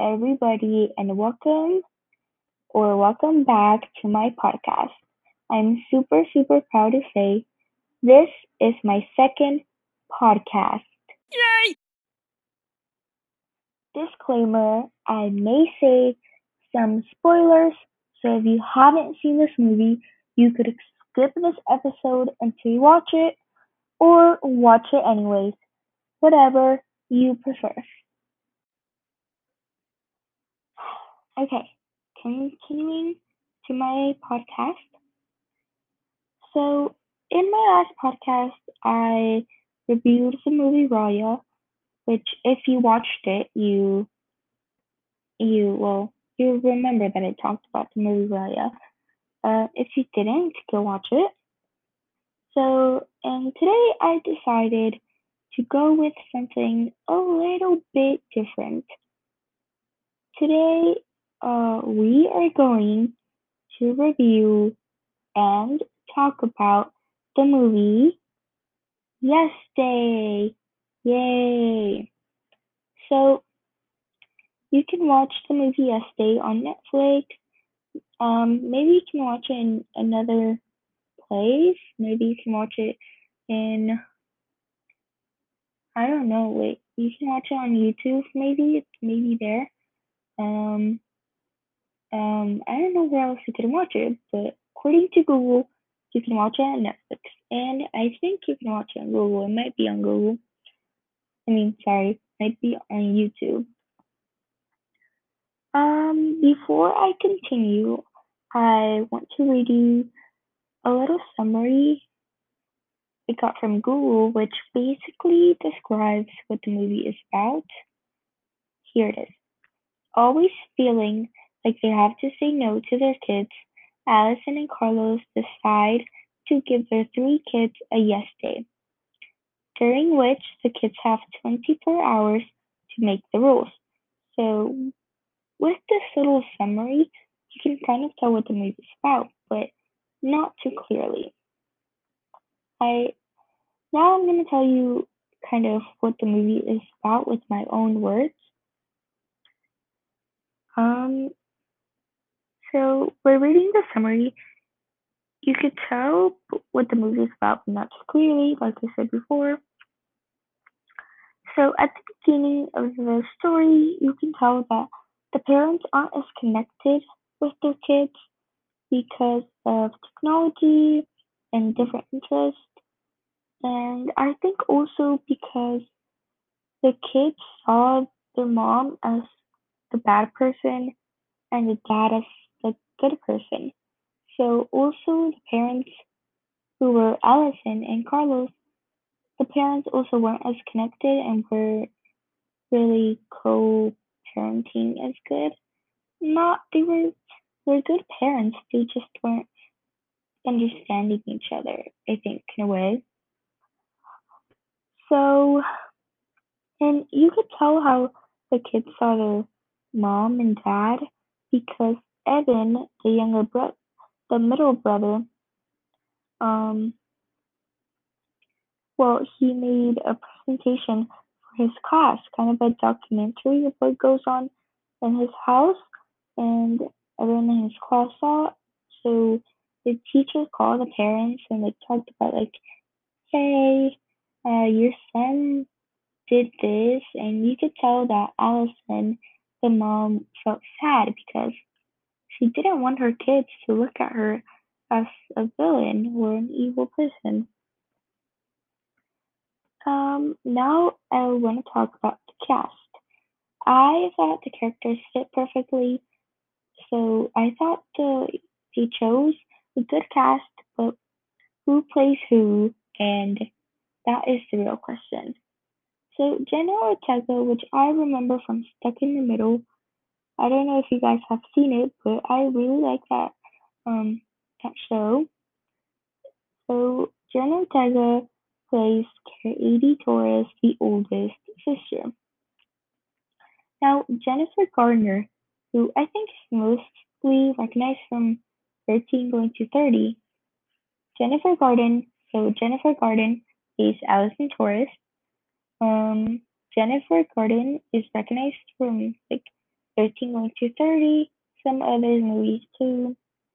everybody, and welcome back to my podcast. I'm super proud to say this is my second podcast. Yay! Disclaimer, I may say some spoilers, so if you haven't seen this movie, you could skip this episode until you watch it, or watch it anyways, whatever you prefer. Okay, continuing to my podcast. So, in my last podcast, I reviewed the movie Raya, which, if you watched it, you remember that I talked about the movie Raya. If you didn't, go watch it. So, and today I decided to go with something a little bit different. Today, we are going to review and talk about the movie Yes Day. Yay! So you can watch the movie Yes Day on Netflix. Maybe you can watch it in another place. Maybe you can watch it in, I don't know. Wait, you can watch it on YouTube. Maybe it's maybe there. Um, I don't know where else you can watch it, but according to Google, you can watch it on Netflix, and I think you can watch it on Google. It might be on Google. I mean, sorry, might be on YouTube. Before I continue, I want to read you a little summary I got from Google, which basically describes what the movie is about. Here it is. Always feeling like they have to say no to their kids, Allison and Carlos decide to give their three kids a yes day, during which the kids have 24 hours to make the rules. So with this little summary, you can kind of tell what the movie's about, but not too clearly. I Now I'm gonna tell you kind of what the movie is about with my own words. Um, so by reading the summary, you could tell what the movie is about, but not too clearly, like I said before. So at the beginning of the story, you can tell that the parents aren't as connected with their kids because of technology and different interests. And I think also because the kids saw their mom as the bad person and the dad as the good person. So also the parents who were Allison and Carlos, the parents also weren't as connected and were really co-parenting as good. Not they were good parents. They just weren't understanding each other, I think, in a way. So and you could tell how the kids saw their mom and dad because Evan, the middle brother, um, he made a presentation for his class, kind of a documentary of what goes on in his house, and everyone in his class saw it. So the teacher called the parents and like talked about like, hey, your son did this, and you could tell that Allison, the mom, felt sad because she didn't want her kids to look at her as a villain or an evil person. Now I want to talk about the cast. I thought the characters fit perfectly, so I thought they chose a good cast, but who plays who, and that is the real question. So Jenna Ortega, which I remember from Stuck in the Middle, I don't know if you guys have seen it, but I really like that show. So Jenna Ortega plays Katie Torres, the oldest sister. Now Jennifer Gardner, who I think is mostly recognized from 13 going to 30. Jennifer Garden is Allison Torres. Um, Jennifer Garden is recognized from like 13 going to 30, some other movies too.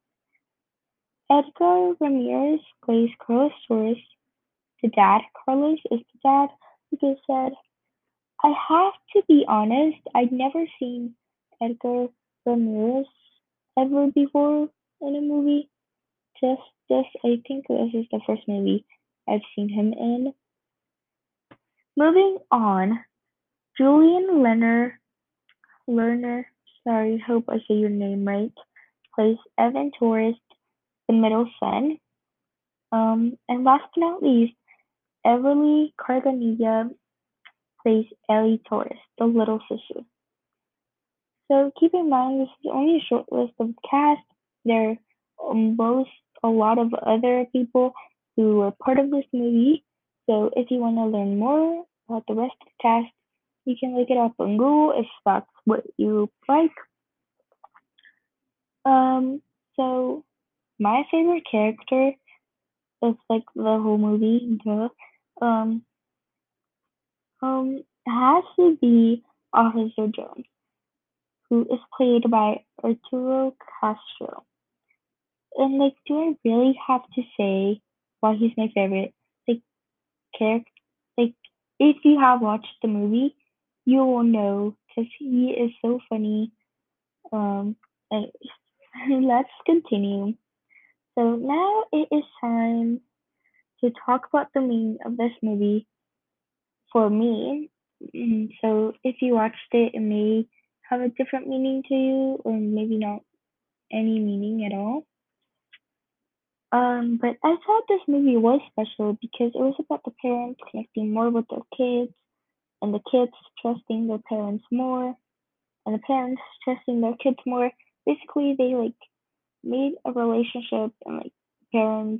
Edgar Ramirez plays Carlos Torres. The dad, Carlos, is the dad, like I said. I have to be honest, I'd never seen Edgar Ramirez ever before in a movie. Just this, I think this is the first movie I've seen him in. Moving on, Julian Lerner, sorry, hope I say your name right, plays Evan Torres, the middle son. And last but not least, Everly Carganilla plays Ellie Torres, the little sister. So keep in mind this is only a short list of the cast. There boasts a lot of other people who were part of this movie. So if you want to learn more about the rest of the cast, you can look it up on Google if that's what you like. Um, so my favorite character is like the whole movie, um, has to be Officer Jones, who is played by Arturo Castro. And like, do I really have to say why he's my favorite? Like, character, like, if you have watched the movie, you will know because he is so funny. Um, and let's continue. So now it is time to talk about the meaning of this movie for me. So if you watched it, it may have a different meaning to you, or maybe not any meaning at all. But I thought this movie was special because it was about the parents connecting more with their kids, and the kids trusting their parents more, and the parents trusting their kids more. Basically, they like made a relationship, and like parents,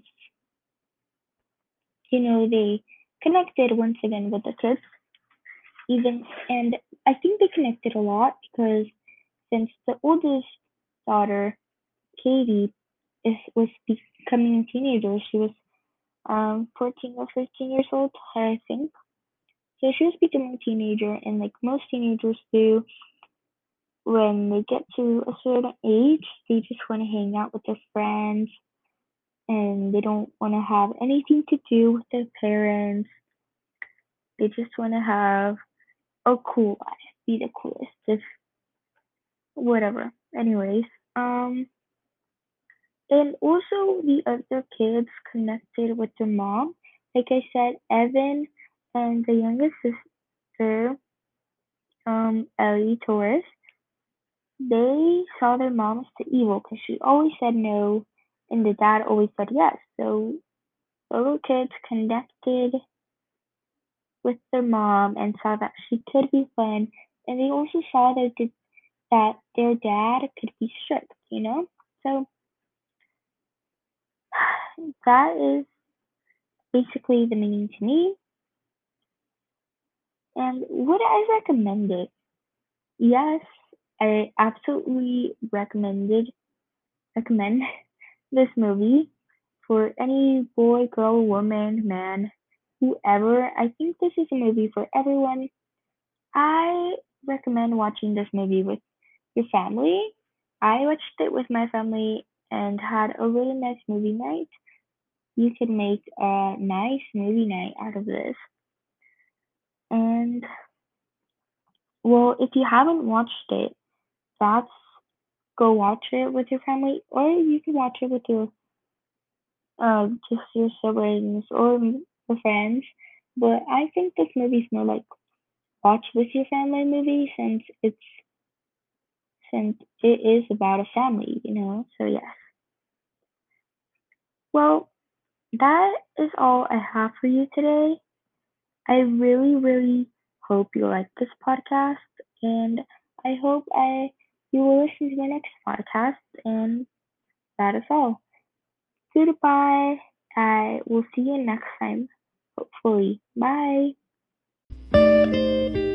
they connected once again with the kids. Even and I think they connected a lot because since the oldest daughter, Katie, was becoming a teenager, she was 14 or 15 years old, I think. So she was becoming a teenager, and like most teenagers do, when they get to a certain age, they just want to hang out with their friends, and they don't want to have anything to do with their parents. They just want to have a cool life, be the coolest, if whatever. Anyways, and also the other kids connected with their mom. Like I said, Evan and the youngest sister, Ellie Torres, they saw their mom as the evil because she always said no, and the dad always said yes. So the little kids connected with their mom and saw that she could be fun, and they also saw that their dad could be strict. So that is basically the meaning to me. And would I recommend it? Yes, I absolutely recommend this movie for any boy, girl, woman, man, whoever. I think this is a movie for everyone. I recommend watching this movie with your family. I watched it with my family and had a really nice movie night. You can make a nice movie night out of this. And well, if you haven't watched it, that's go watch it with your family, or you can watch it with your just your siblings or your friends. But I think this movie's more like watch with your family movie since it is about a family. So yes. Well, that is all I have for you today. I really, really hope you like this podcast, and I hope I you will listen to my next podcast. And that is all. Goodbye. I will see you next time. Hopefully. Bye.